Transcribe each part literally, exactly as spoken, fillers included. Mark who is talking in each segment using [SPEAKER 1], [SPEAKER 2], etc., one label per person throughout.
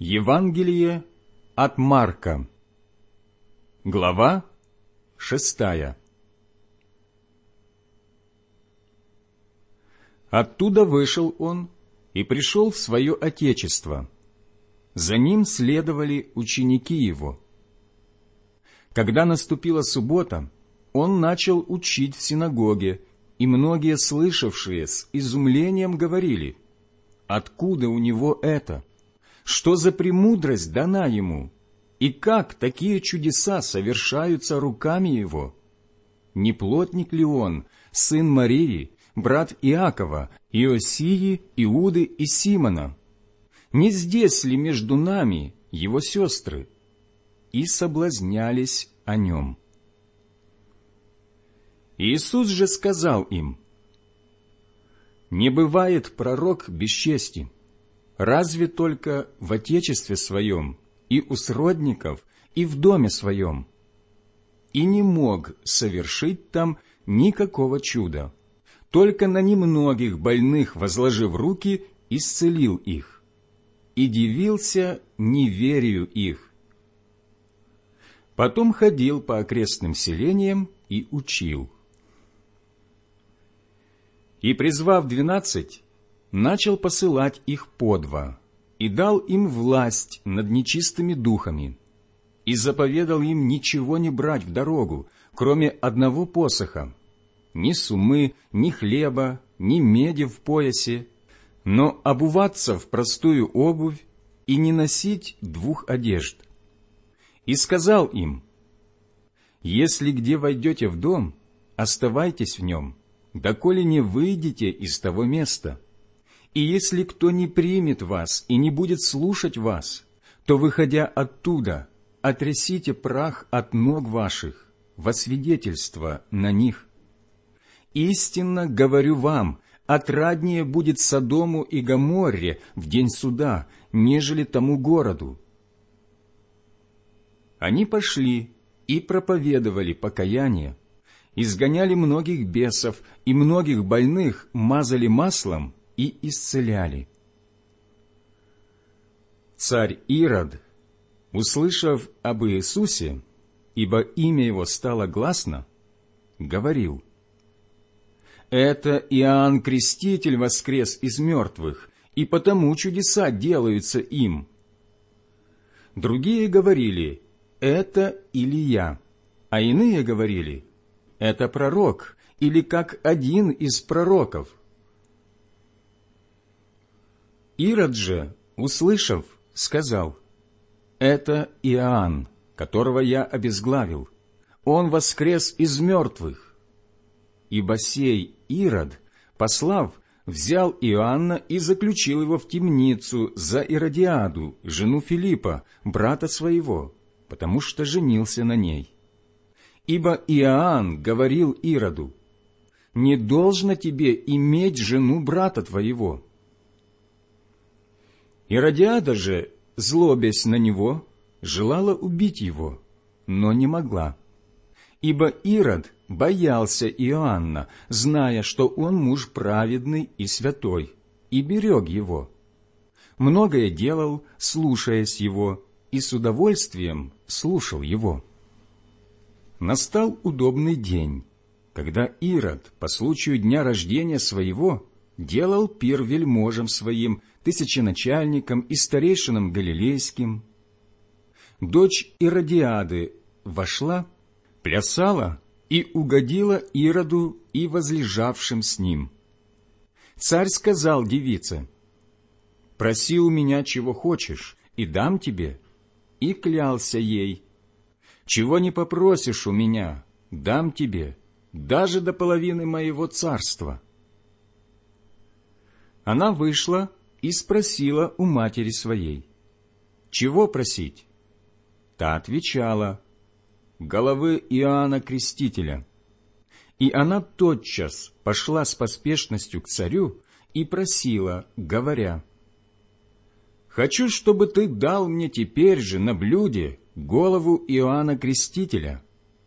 [SPEAKER 1] Евангелие от Марка, глава шестая. Оттуда вышел он и пришел в свое отечество. За ним следовали ученики его. Когда наступила суббота, он начал учить в синагоге, и многие слышавшие с изумлением говорили: «Откуда у него это? Что за премудрость дана ему? И как такие чудеса совершаются руками его? Не плотник ли он, сын Марии, брат Иакова, Иосии, Иуды и Симона? Не здесь ли между нами его сестры?» И соблазнялись о нем. Иисус же сказал им: «Не бывает пророк без чести, разве только в отечестве своем, и у сродников, и в доме своем. И не мог совершить там никакого чуда, только на немногих больных, возложив руки, исцелил их, и дивился неверию их. Потом ходил по окрестным селениям и учил. И, призвав двенадцать, начал посылать их по два, и дал им власть над нечистыми духами, и заповедал им ничего не брать в дорогу, кроме одного посоха, ни сумы, ни хлеба, ни меди в поясе, но обуваться в простую обувь и не носить двух одежд. И сказал им: «Если где войдете в дом, оставайтесь в нем, доколе не выйдете из того места. И если кто не примет вас и не будет слушать вас, то, выходя оттуда, отрясите прах от ног ваших во свидетельство на них. Истинно говорю вам, отраднее будет Содому и Гоморре в день суда, нежели тому городу». Они пошли и проповедовали покаяние, изгоняли многих бесов, и многих больных мазали маслом и исцеляли. Царь Ирод, услышав об Иисусе, ибо имя его стало гласно, говорил: «Это Иоанн Креститель воскрес из мертвых, и потому чудеса делаются им». Другие говорили: «Это Илия», а иные говорили: «Это пророк, или как один из пророков». Ирод же, услышав, сказал: «Это Иоанн, которого я обезглавил. Он воскрес из мертвых». Ибо сей Ирод, послав, взял Иоанна и заключил его в темницу за Иродиаду, жену Филиппа, брата своего, потому что женился на ней. Ибо Иоанн говорил Ироду: «Не должно тебе иметь жену брата твоего». Иродиада же, злобясь на него, желала убить его, но не могла, ибо Ирод боялся Иоанна, зная, что он муж праведный и святой, и берег его. Многое делал, слушаясь его, и с удовольствием слушал его. Настал удобный день, когда Ирод по случаю дня рождения своего делал пир вельможам своим, тысяченачальникам и старейшинам галилейским. Дочь Иродиады вошла, плясала и угодила Ироду и возлежавшим с ним. Царь сказал девице: «Проси у меня, чего хочешь, и дам тебе». И клялся ей: «Чего не попросишь у меня, дам тебе, даже до половины моего царства». Она вышла и спросила у матери своей: «Чего просить?» Та отвечала: «Головы Иоанна Крестителя». И она тотчас пошла с поспешностью к царю и просила, говоря: «Хочу, чтобы ты дал мне теперь же на блюде голову Иоанна Крестителя».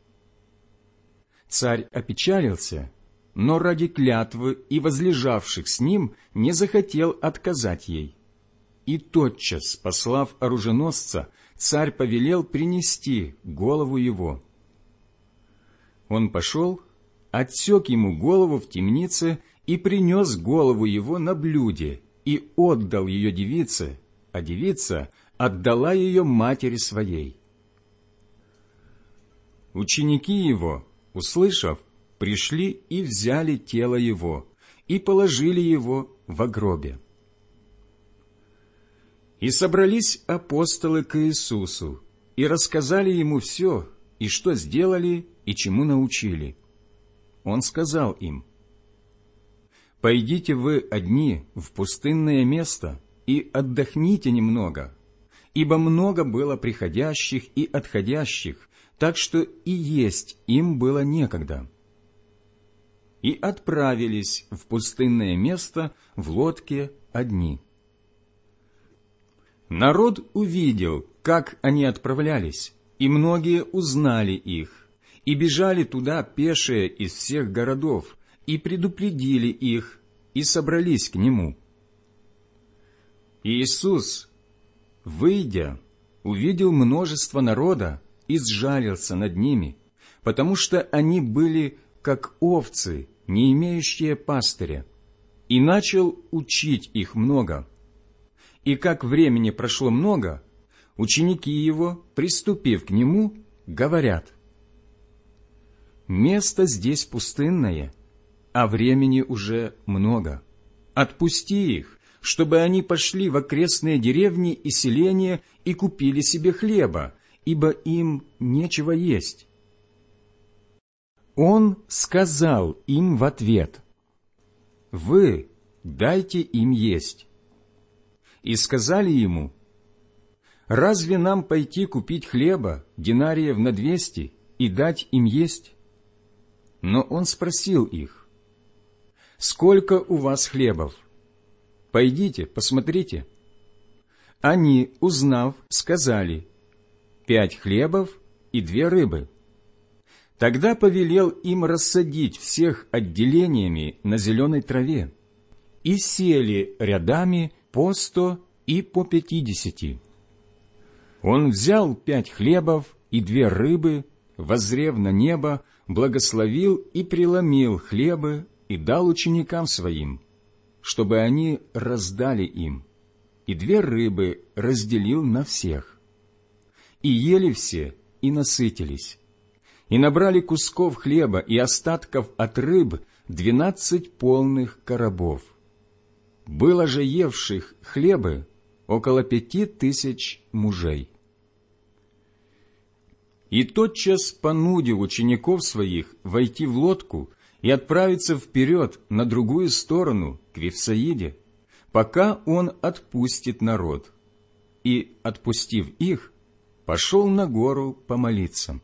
[SPEAKER 1] Царь опечалился, но ради клятвы и возлежавших с ним не захотел отказать ей. И тотчас, послав оруженосца, царь повелел принести голову его. Он пошел, отсек ему голову в темнице и принес голову его на блюде, и отдал ее девице, а девица отдала ее матери своей. Ученики его, услышав, пришли и взяли тело его, и положили его во гробе. И собрались апостолы к Иисусу, и рассказали ему все, и что сделали, и чему научили. Он сказал им: «Пойдите вы одни в пустынное место и отдохните немного, ибо много было приходящих и отходящих, так что и есть им было некогда». И отправились в пустынное место в лодке одни. Народ увидел, как они отправлялись, и многие узнали их, и бежали туда пешие из всех городов, и предупредили их, и собрались к нему. Иисус, выйдя, увидел множество народа и сжалился над ними, потому что они были как овцы, не имеющие пастыря, и начал учить их много. И как времени прошло много, ученики его, приступив к нему, говорят: «Место здесь пустынное, а времени уже много. Отпусти их, чтобы они пошли в окрестные деревни и селения и купили себе хлеба, ибо им нечего есть». Он сказал им в ответ: «Вы дайте им есть». И сказали ему: «Разве нам пойти купить хлеба динариев на двести и дать им есть?» Но он спросил их: «Сколько у вас хлебов? Пойдите, посмотрите». Они, узнав, сказали: «Пять хлебов и две рыбы». Тогда повелел им рассадить всех отделениями на зеленой траве, и сели рядами по сто и по пятидесяти. Он взял пять хлебов и две рыбы, воззрев на небо, благословил и преломил хлебы и дал ученикам своим, чтобы они раздали им, и две рыбы разделил на всех. И ели все, и насытились, и набрали кусков хлеба и остатков от рыб двенадцать полных коробов. Было же евших хлебы около пяти тысяч мужей. И тотчас понудил учеников своих войти в лодку и отправиться вперед на другую сторону, к Вифсаиде, пока он отпустит народ. И, отпустив их, пошел на гору помолиться.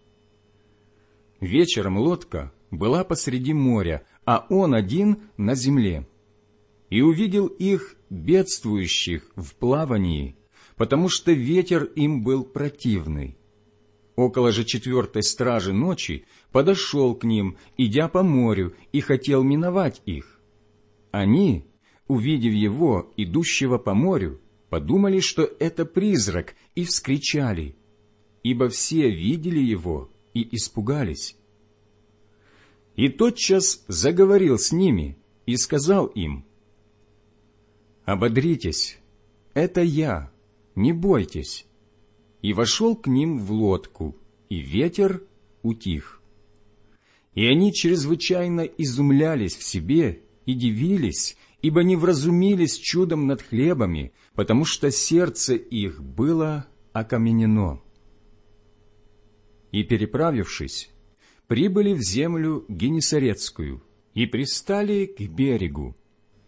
[SPEAKER 1] Вечером лодка была посреди моря, а он один на земле. И увидел их, бедствующих в плавании, потому что ветер им был противный. Около же четвертой стражи ночи подошел к ним, идя по морю, и хотел миновать их. Они, увидев его, идущего по морю, подумали, что это призрак, и вскричали, ибо все видели его и испугались. И тотчас заговорил с ними и сказал им: «Ободритесь, это я, не бойтесь». И вошел к ним в лодку, и ветер утих. И они чрезвычайно изумлялись в себе и дивились, ибо не вразумились чудом над хлебами, потому что сердце их было окаменено. И, переправившись, прибыли в землю Генесарецкую и пристали к берегу.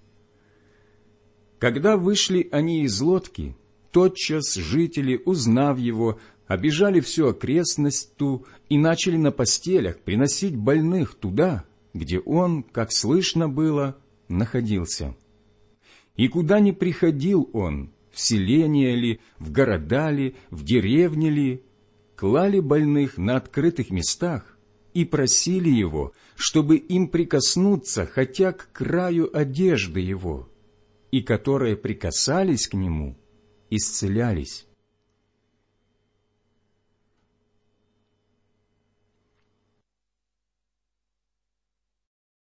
[SPEAKER 1] Когда вышли они из лодки, тотчас жители, узнав его, обежали всю окрестность ту и начали на постелях приносить больных туда, где он, как слышно было, находился. И куда ни приходил он, в селение ли, в города ли, в деревне ли, клали больных на открытых местах и просили его, чтобы им прикоснуться хотя к краю одежды его. и которые прикасались к нему, исцелялись.